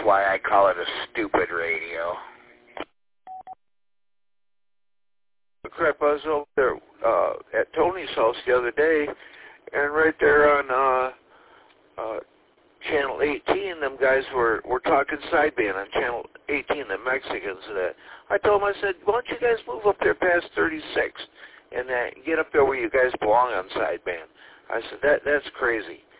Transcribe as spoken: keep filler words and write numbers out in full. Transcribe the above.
why I call it a stupid radio. Crap, I was over there uh, at Tony's house the other day, and right there on uh, uh, Channel eighteen, them guys were, were talking sideband on Channel eighteen, the Mexicans. Uh, I told them, I said, why don't you guys move up there past thirty-six and uh, get up there where you guys belong on sideband? I said, that that's crazy.